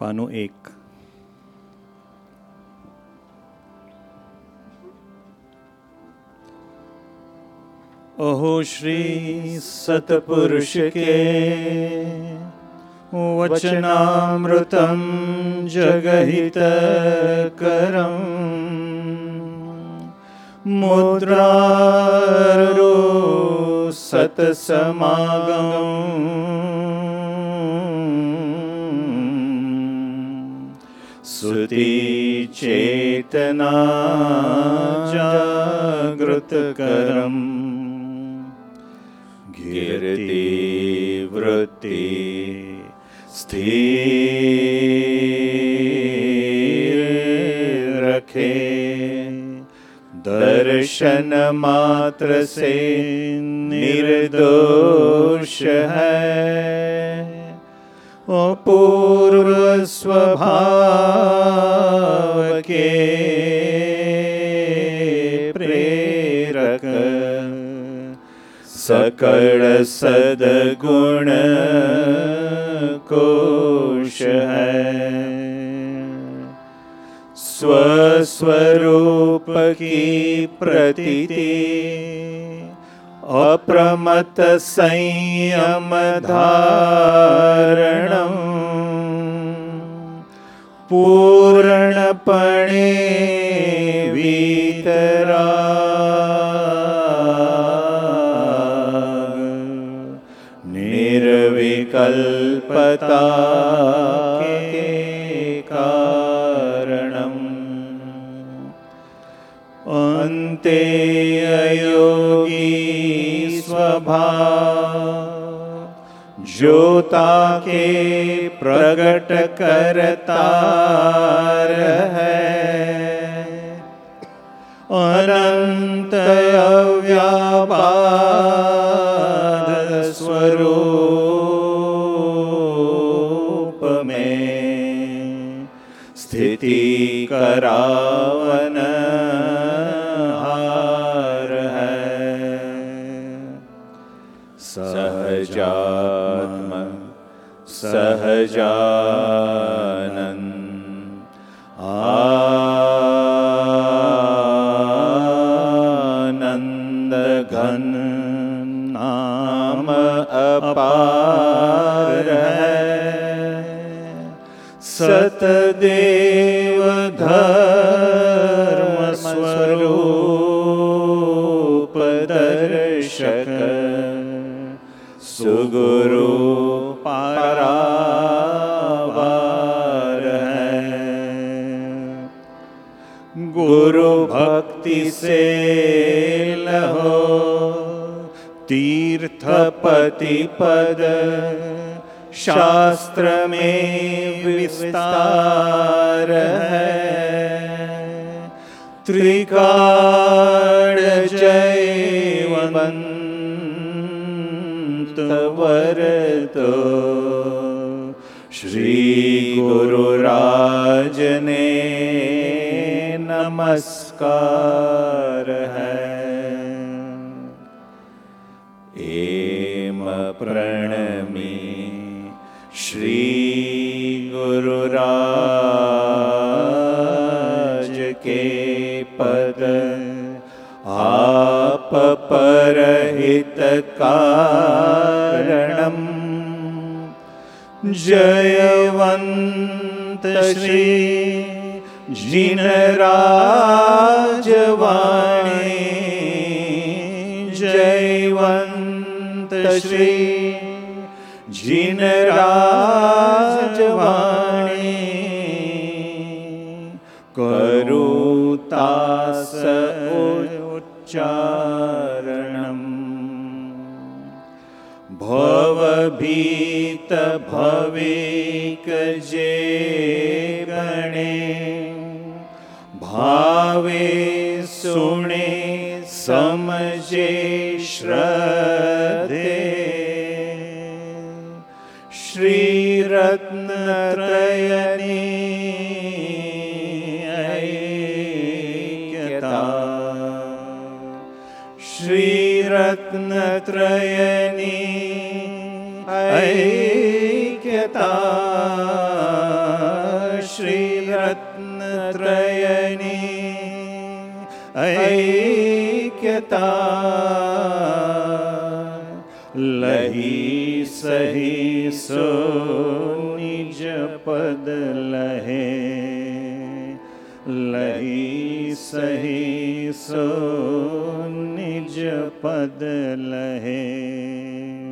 पानो 1। ओहो श्री सतपुरुष के वचनामृतं जगहितकरं मुद्रारो सतसमागम सुति चेतना जागृतकरम् कीर्ति वृत्ति स्थिर रखे दर्शन मात्र से निर्दोष है ओ पूर्व स्वभाव के प्रेरक सकल सद्गुण कोश है स्वस्वरूप की प्रतीति अप्रमत संयम धारणं पूर्णपणे वीतराग निर्विकल्पता के कारणम् अन्ते अयोगी स्वभाव ज्योता के प्रगट करतार है अनंत अव्यापाद स्वरूप में स्थिति करावन सहजात्म सहजानंद आनंद घन नाम अपार है सतदेव धर्म स्वरूप दर्शक सुगुरु पारावार है गुरु भक्ति से लहो तीर्थपति पद शास्त्र में विस्तार है त्रिकाल जयवंत वर तो श्री गुरुराज ने नमस्कार है एम प्रणमी श्री गुरुराज के पद आप परहित कारणम जयवंत श्री जिन राजवाणी जयवंत श्री जिन राजवाणी करुतास उच्चारणम भवभीत भविक जे गणे भावे सुने समझे श्रद्धे श्री रत्न त्रयनी ऐक्यता श्री रत्न त्रयनी ऐक्यता अपने ऐक्यता लही सही सो निज पद लहे, लही सही सो निज पद लहे।